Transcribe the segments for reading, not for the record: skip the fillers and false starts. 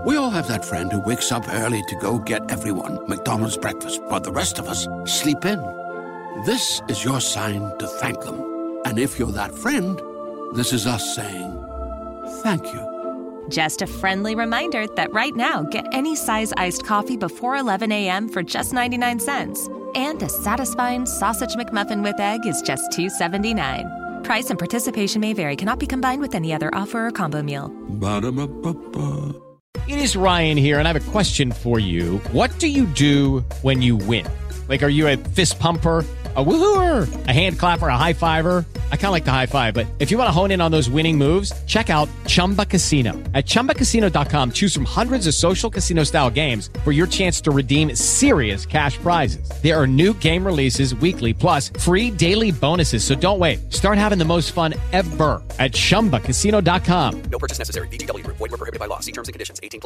We all have that friend who wakes up early to go get everyone McDonald's breakfast, while the rest of us sleep in. This is your sign to thank them. And if you're that friend, this is us saying thank you. Just a friendly reminder that right now, get any size iced coffee before 11 a.m. for just 99 cents. And a satisfying sausage McMuffin with egg is just $2.79. Price and participation may vary. Cannot be combined with any other offer or combo meal. Ba-da-ba-ba-ba. It is Ryan here, and I have a question for you. What do you do when you win? Like, are you a fist pumper, a woo-hooer, a hand clapper, a high-fiver? I kind of like the high-five, but if you want to hone in on those winning moves, check out Chumba Casino. At ChumbaCasino.com, choose from hundreds of social casino-style games for your chance to redeem serious cash prizes. There are new game releases weekly, plus free daily bonuses, so don't wait. Start having the most fun ever at ChumbaCasino.com. No purchase necessary. VGW Group. Void where prohibited by law. See terms and conditions. 18+.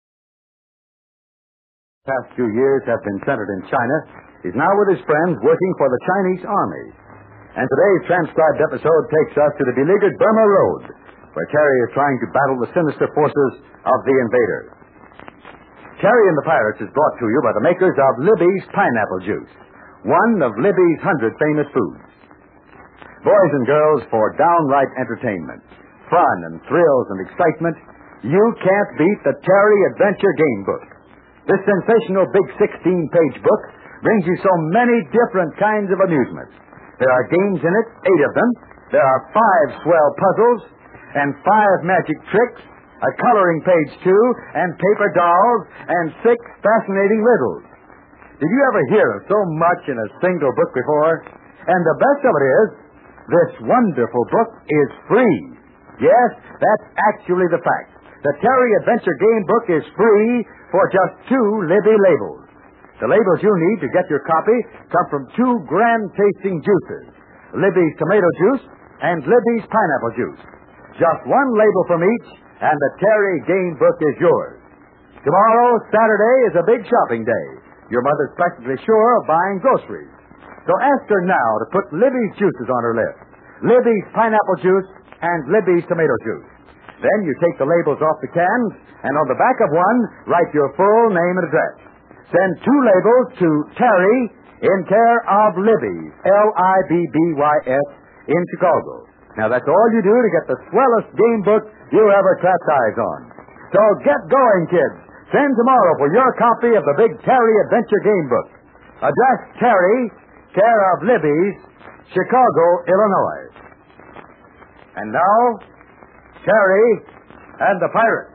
Past few years have been centered in China. He's now with his friends working for the Chinese Army. And today's transcribed episode takes us to the beleaguered Burma Road, where Terry is trying to battle the sinister forces of the invaders. Terry and the Pirates is brought to you by the makers of Libby's Pineapple Juice, one of Libby's 100 famous foods. Boys and girls, for downright entertainment, fun and thrills and excitement, you can't beat the Terry Adventure Game Book. This sensational big 16-page book brings you so many different kinds of amusements. There are games in it, 8 of them. There are 5 swell puzzles and 5 magic tricks, a coloring page, too, and paper dolls, and 6 fascinating riddles. Did you ever hear of so much in a single book before? And the best of it is, this wonderful book is free. Yes, that's actually the fact. The Terry Adventure Game Book is free for just 2 Libby labels. The labels you need to get your copy come from 2 grand-tasting juices, Libby's Tomato Juice and Libby's Pineapple Juice. Just 1 label from each, and the Terry Game Book is yours. Tomorrow, Saturday, is a big shopping day. Your mother's practically sure of buying groceries. So ask her now to put Libby's juices on her list, Libby's Pineapple Juice and Libby's Tomato Juice. Then you take the labels off the cans, and on the back of one, write your full name and address. Send 2 labels to Terry in care of Libby's, L-I-B-B-Y-S, in Chicago. Now, that's all you do to get the swellest game book you ever clapped eyes on. So get going, kids. Send tomorrow for your copy of the big Terry Adventure Game Book. Address Terry, care of Libby's, Chicago, Illinois. And now, Terry and the Pirates.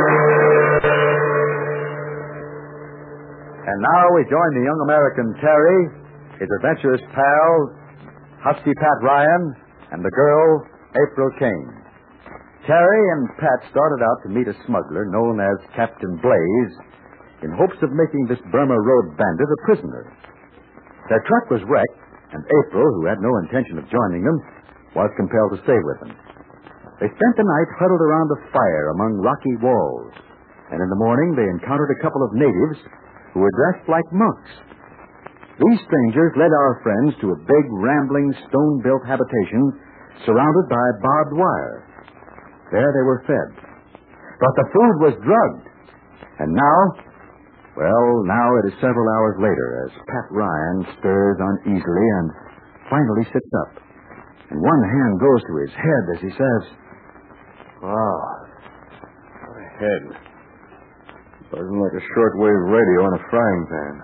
And now we join the young American Terry, his adventurous pal, Husky Pat Ryan, and the girl, April Kane. Terry and Pat started out to meet a smuggler known as Captain Blaze in hopes of making this Burma Road bandit a prisoner. Their truck was wrecked, and April, who had no intention of joining them, was compelled to stay with them. They spent the night huddled around a fire among rocky walls, and in the morning they encountered a couple of natives who were dressed like monks. These strangers led our friends to a big, rambling, stone-built habitation surrounded by barbed wire. There they were fed. But the food was drugged. And now, well, now it is several hours later as Pat Ryan stirs uneasily and finally sits up. And one hand goes to his head as he says, "Wow, my head. Buzzing like a shortwave radio in a frying pan.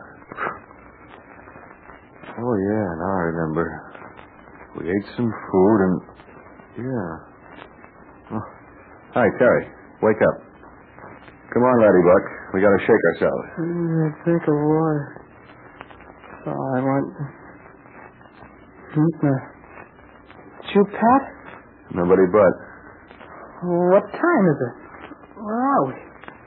Oh, yeah, now I remember. We ate some food and... Yeah. Oh. Hi, Terry. Wake up. Come on, laddie buck. We gotta shake ourselves. I think of what? Oh, I want... You, Pat? Nobody but. What time is it? Where are we?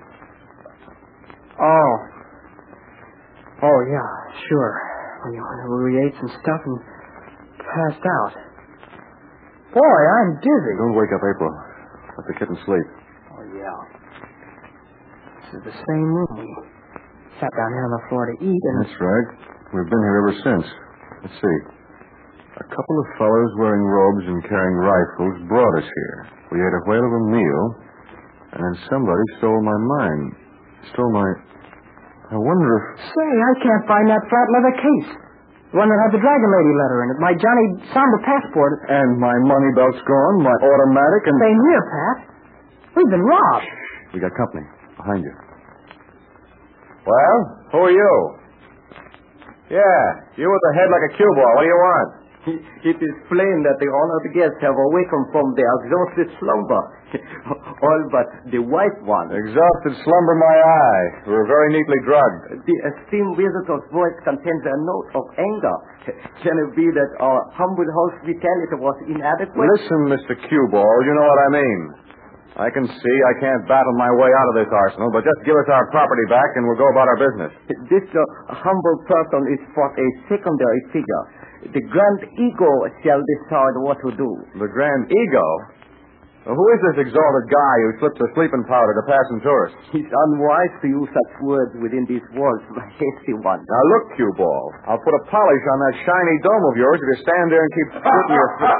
Oh, yeah, sure. We ate some stuff and passed out. Boy, I'm dizzy. Don't wake up, April. Let the kitten sleep. Oh, yeah. This is the same room. We sat down here on the floor to eat and... That's right. We've been here ever since. Let's see. A couple of fellows wearing robes and carrying rifles brought us here. We ate a whale of a meal, and then somebody stole my mine. Still, I wonder if... Say, I can't find that flat leather case. The one that had the Dragon Lady letter in it. My Johnny Samba passport. And my money belt's gone, my automatic, and... Same here, Pat. We've been robbed. We got company. Behind you. Well, who are you? Yeah, you with the head like a cue ball. What do you want? It is plain that the honored guests have awakened from their exhausted slumber. All but the white one. Exhausted slumber my eye. We were very neatly drugged. The esteemed visitor's voice contains a note of anger. Can it be that our humble hospitality was inadequate? Listen, Mr. Cue Ball, you know what I mean. I can see I can't battle my way out of this arsenal, but just give us our property back and we'll go about our business. This humble person is but a secondary figure. The grand ego shall decide what to do. The grand ego? Well, who is this exalted guy who slips a sleeping powder to passing tourists? It's unwise to use such words within these walls, my hasty one. Now look, Cue Ball, I'll put a polish on that shiny dome of yours if you stand there and keep splitting your foot.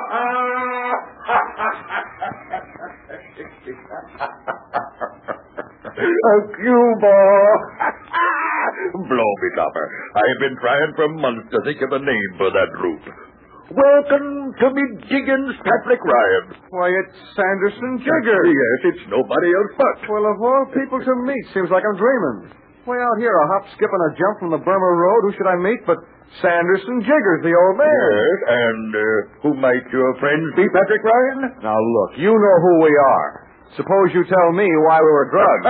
Cue Ball! Blow me, Topper. I've been trying for months to think of a name for that group. Welcome to me Jiggins, Patrick Ryan. Why, it's Sanderson Jiggers. Yes, it's nobody else but. Well, of all people to meet, seems like I'm dreaming. Way out here, a hop, skip, and a jump from the Burma Road. Who should I meet but Sanderson Jiggers, the old man? Yes, and who might your friends be, Patrick Ryan? Now, look, you know who we are. Suppose you tell me why we were drugged.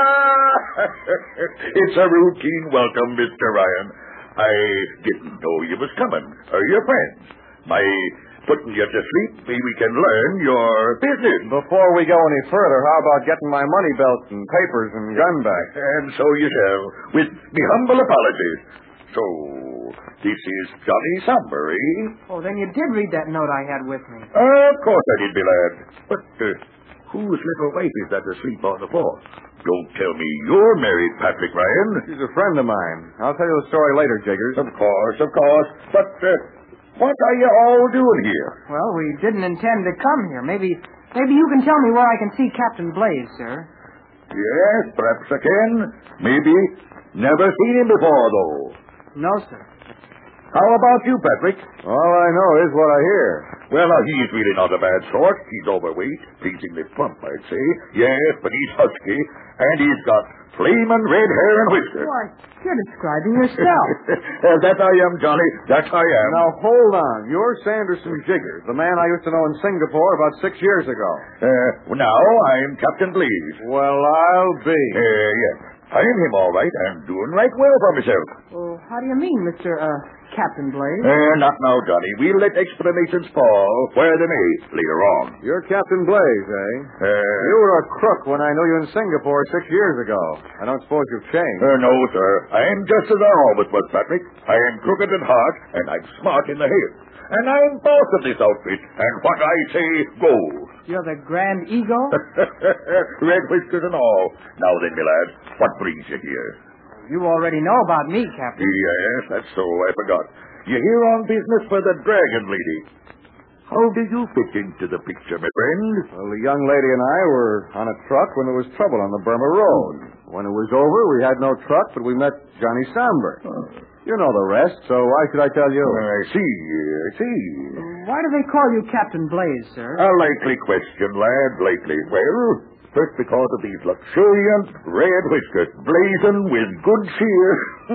It's a routine welcome, Mr. Ryan. I didn't know you was coming. Your friends. By putting you to sleep, we can learn your business. Before we go any further, how about getting my money belt and papers and gun back? And so you shall, with me humble apologies. So, this is Johnny Samba, eh? Oh, then you did read that note I had with me. Of course I did, me lad. But whose little wife is that asleep on the floor? Don't tell me you're married, Patrick Ryan. She's a friend of mine. I'll tell you the story later, Jiggers. Of course, of course. But what are you all doing here? Well, we didn't intend to come here. Maybe you can tell me where I can see Captain Blaze, sir. Yes, perhaps I can. Maybe. Never seen him before, though. No, sir. How about you, Patrick? All I know is what I hear. Well, now, he's really not a bad sort. He's overweight, pleasingly plump, I'd say. Yes, but he's husky, and he's got flaming red hair and whiskers. Why, you're describing yourself. That I am, Johnny. That I am. Now, hold on. You're Sanderson Jiggers, the man I used to know in Singapore about 6 years ago. Now I'm Captain Blaze. Well, I'll be. Yes. I am him, all right. I'm doing right well for myself. Well, how do you mean, Mr. Captain Blaze? Not now, Johnny. We'll let explanations fall where they may later on. You're Captain Blaze, eh? You were a crook when I knew you in Singapore 6 years ago. I don't suppose you've changed. No, sir. I am just as I always was, Patrick. I am crooked at heart, and I'm smart in the head. And I'm boss of this outfit, and what I say goes. You're the Grand Ego? Red whiskers and all. Now then, my lad, what brings you here? You already know about me, Captain. Yes, that's so. I forgot. You're here on business for the Dragon Lady. How did you fit into the picture, my friend? Well, the young lady and I were on a truck when there was trouble on the Burma Road. When it was over, we had no truck, but we met Johnny Samba. You know the rest, so why should I tell you? I see. Why do they call you Captain Blaze, sir? A likely question, lad, likely. Well, first because of these luxuriant red whiskers, blazing with good cheer.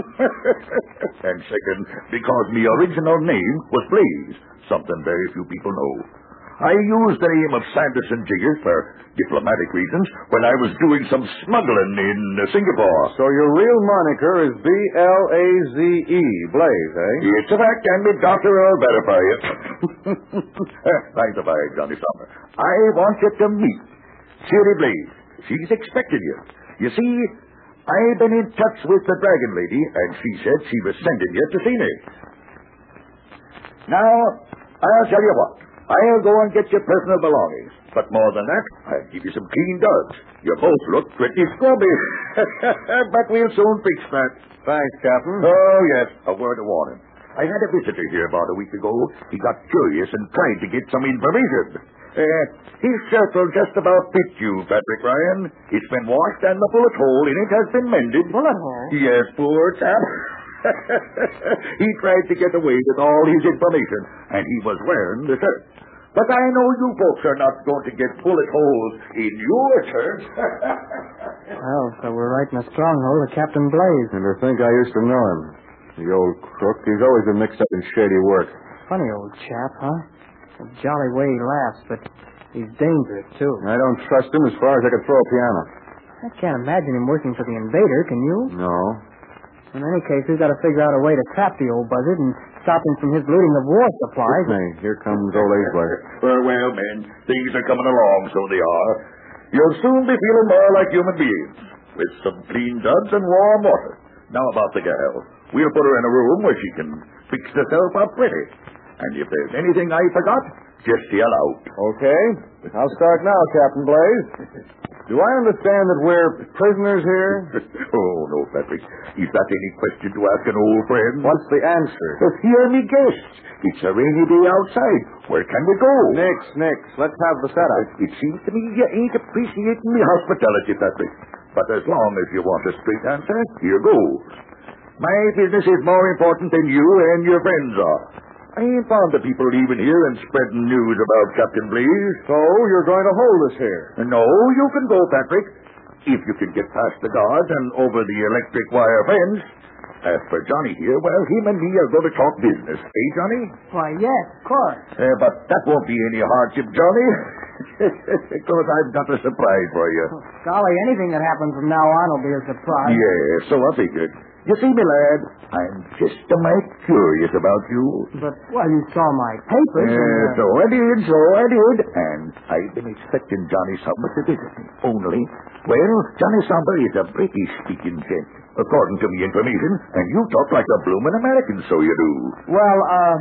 And second, because my original name was Blaze, something very few people know. I used the name of Sanderson Jiggers for diplomatic reasons when I was doing some smuggling in Singapore. So your real moniker is B-L-A-Z-E, Blaze, eh? It's a fact, and the doctor will verify it. Thanks a bye, Johnny Summer. I want you to meet Shirley Blaze. She's expecting you. You see, I've been in touch with the Dragon Lady, and she said she was sending you to see me. Now, I'll tell you what. I'll go and get your personal belongings. But more than that, I'll give you some clean duds. You both look pretty scrubby. But we'll soon fix that. Thanks, Captain. Oh, yes. A word of warning. I had a visitor here about a week ago. He got curious and tried to get some information. His shirt will just about fit you, Patrick Ryan. It's been washed and the bullet hole in it has been mended. Bullet hole? Yes, poor chap. He tried to get away with all his information, and he was wearing the shirt. But I know you folks are not going to get bullet holes in your shirts. Well, so we're right in a stronghold of Captain Blaze. And to think I used to know him. The old crook. He's always been mixed up in shady work. Funny old chap, huh? A jolly way he laughs, but he's dangerous, too. I don't trust him as far as I could throw a piano. I can't imagine him working for the invader, can you? No. In any case, we've got to figure out a way to trap the old buzzard and stop him from his looting of war supplies. Hey, here comes old Aisler. Well, men, things are coming along, so they are. You'll soon be feeling more like human beings, with some clean duds and warm water. Now about the gal. We'll put her in a room where she can fix herself up pretty. And if there's anything I forgot, just yell out. Okay. I'll start now, Captain Blaze. Do I understand that we're prisoners here? Oh, no, Patrick. Is that any question to ask an old friend? What's the answer? Hear me guess. It's a rainy day outside. Where can we go? Nix. Let's have the setup. It seems to me you ain't appreciating me hospitality, Patrick. But as long as you want a straight answer, here goes. My business is more important than you and your friends are. I ain't fond of people leaving here and spreading news about Captain Blaze. So you're going to hold us here? No, you can go, Patrick. If you can get past the guards and over the electric wire fence. As for Johnny here, well, him and me are going to talk business. Eh, Johnny? Why, yes, of course. But that won't be any hardship, Johnny. Because I've got a surprise for you. Oh, golly, anything that happens from now on will be a surprise. Yeah, so I figured. You see, me lad, I'm just a mite curious about you. But, well, you saw my papers. So I did. And I've been expecting Johnny Somber to visit me. Only, well, Johnny Somber is a British-speaking gent, according to me information, and you talk like a bloomin' American, so you do. Well,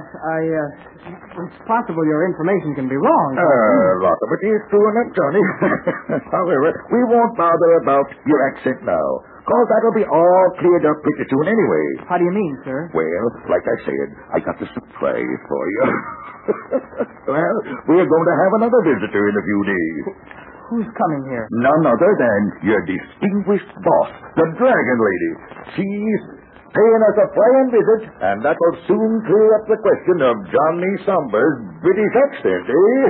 it's possible your information can be wrong. A lot of it is true enough, Johnny. However, we won't bother about your accent now. Because that'll be all cleared up pretty soon anyway. How do you mean, sir? Well, like I said, I got a surprise for you. Well, we're going to have another visitor in a few days. Who's coming here? None other than your distinguished boss, the Dragon Lady. She's paying us a flying visit, and that'll soon clear up the question of Johnny Somber's British accent, eh?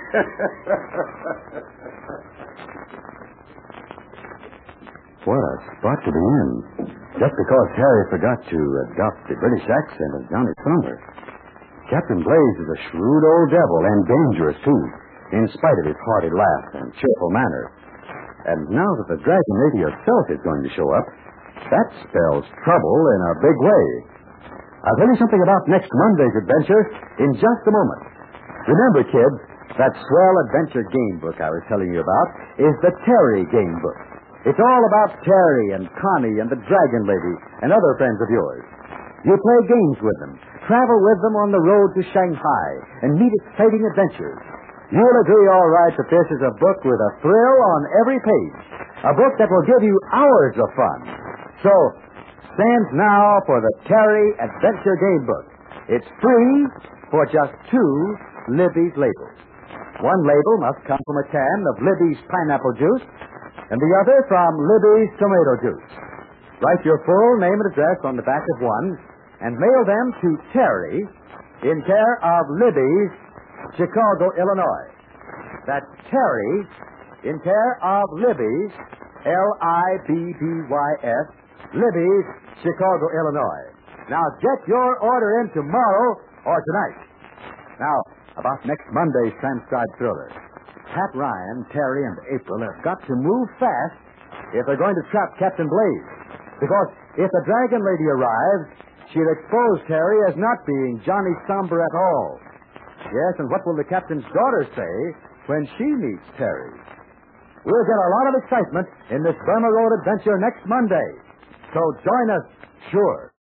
What a spot to be in. Just because Harry forgot to adopt the British accent of Johnny Somber. Captain Blaze is a shrewd old devil, and dangerous, too, in spite of his hearty laugh and cheerful manner. And now that the Dragon Lady herself is going to show up, that spells trouble in a big way. I'll tell you something about next Monday's adventure in just a moment. Remember, kids, that swell adventure game book I was telling you about is the Terry game book. It's all about Terry and Connie and the Dragon Lady and other friends of yours. You play games with them, travel with them on the road to Shanghai, and meet exciting adventures. You'll agree, all right, that this is a book with a thrill on every page. A book that will give you hours of fun. So, stand now for the Terry Adventure Game Book. It's free for just 2 Libby's labels. One label must come from a can of Libby's pineapple juice, and the other from Libby's tomato juice. Write your full name and address on the back of one, and mail them to Terry, in care of Libby's, Chicago, Illinois. That's Terry, in care of Libby's, L-I-B-B-Y-S, Libby's, Chicago, Illinois. Now, get your order in tomorrow or tonight. Now, about next Monday's transcribed thriller. Pat Ryan, Terry, and April have got to move fast if they're going to trap Captain Blaze. Because if the Dragon Lady arrives, she'll expose Terry as not being Johnny Somber at all. Yes, and what will the captain's daughter say when she meets Terry? We'll get a lot of excitement in this Burma Road adventure next Monday. So join us, sure.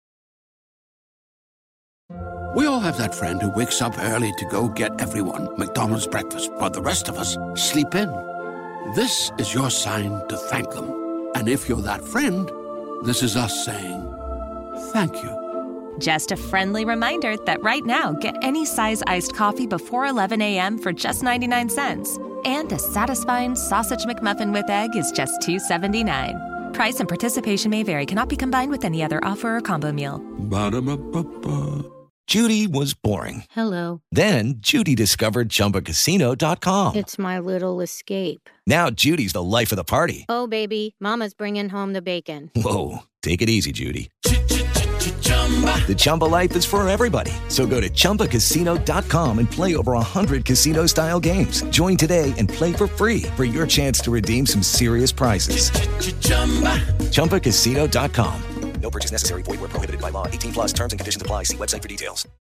We all have that friend who wakes up early to go get everyone McDonald's breakfast, while the rest of us sleep in. This is your sign to thank them. And if you're that friend, this is us saying thank you. Just a friendly reminder that right now, get any size iced coffee before 11 a.m. for just 99 cents. And a satisfying sausage McMuffin with egg is just $2.79. Price and participation may vary. Cannot be combined with any other offer or combo meal. Ba-da-ba-ba-ba. Judy was boring. Hello. Then Judy discovered ChumbaCasino.com. It's my little escape. Now Judy's the life of the party. Oh, baby, mama's bringing home the bacon. Whoa, take it easy, Judy. The Chumba life is for everybody. So go to ChumbaCasino.com and play over 100 casino-style games. Join today and play for free for your chance to redeem some serious prizes. ChumbaCasino.com. No purchase necessary. Void where prohibited by law. 18 plus terms and conditions apply. See website for details.